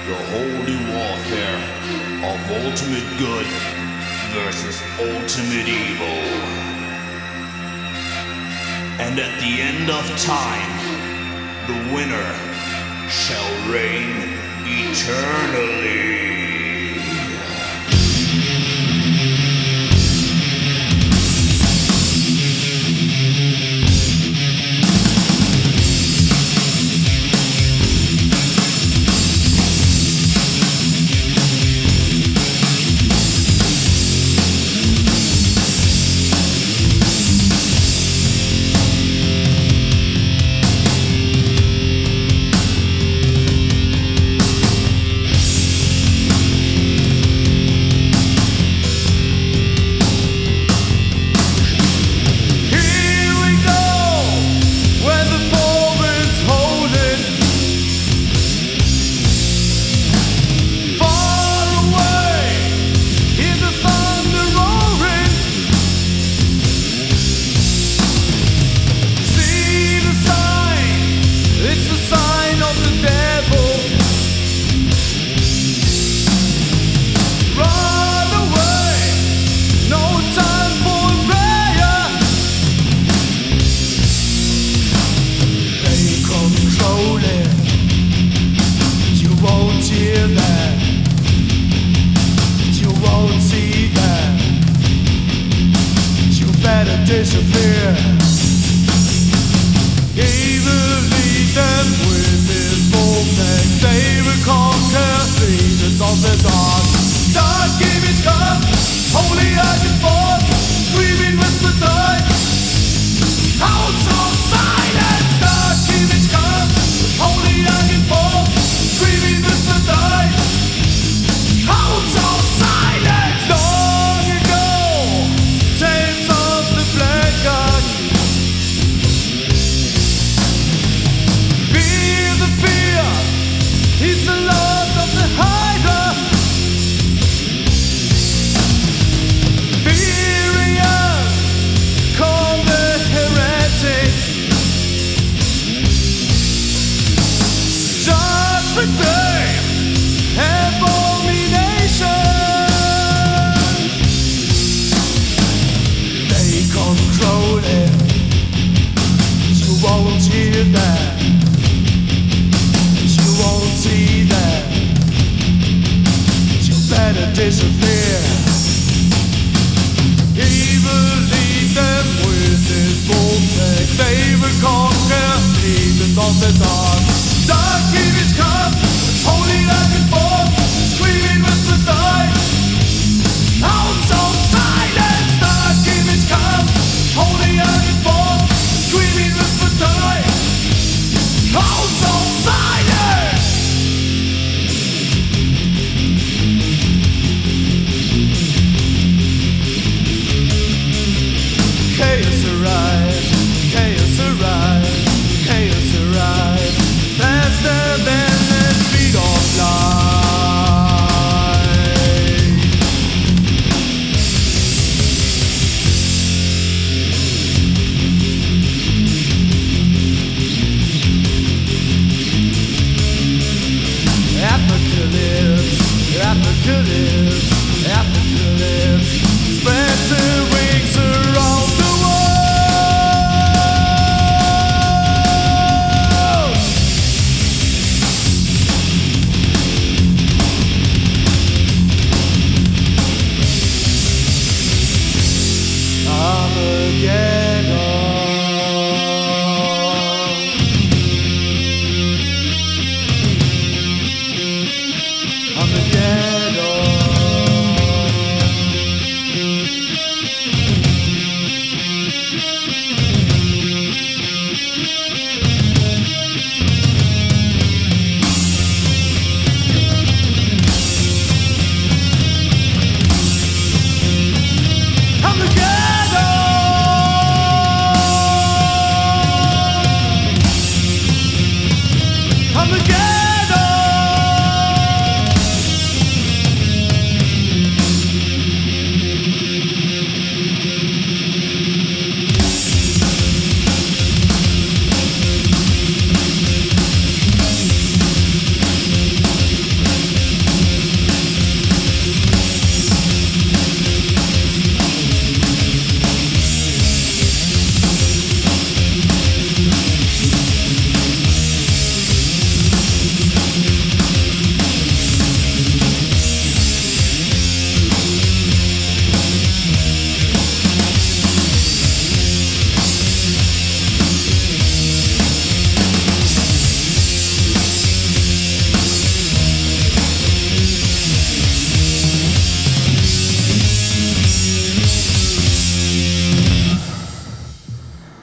The holy warfare of ultimate good versus ultimate evil. And at the end of time, the winner shall reign eternally. Disappear. He will lead them with his vortex. They will conquer legions of the dark. Dark image comes, holy urgent forth, screaming with the tide. House of silence. Dark image comes, holy urgent forth, screaming with the tide. House of silence. Long ago, tales of the black god. Fear the fear, he's the lord of the Hydra. Furious, call the heretic. Judgment day, abomination. They control it. You won't hear that. You won't see that. You better disappear. He will lead them with his vortex. They will conquer demons of the dark. Dark image comes, holy like a forth, screaming with the tide. House of silence. Dark image comes, holy like a forth, screaming with the tide. House of silence. Chaos arrives, chaos arrives, chaos arrives, faster than the speed of light. Apocalypse, apocalypse, apocalypse spreads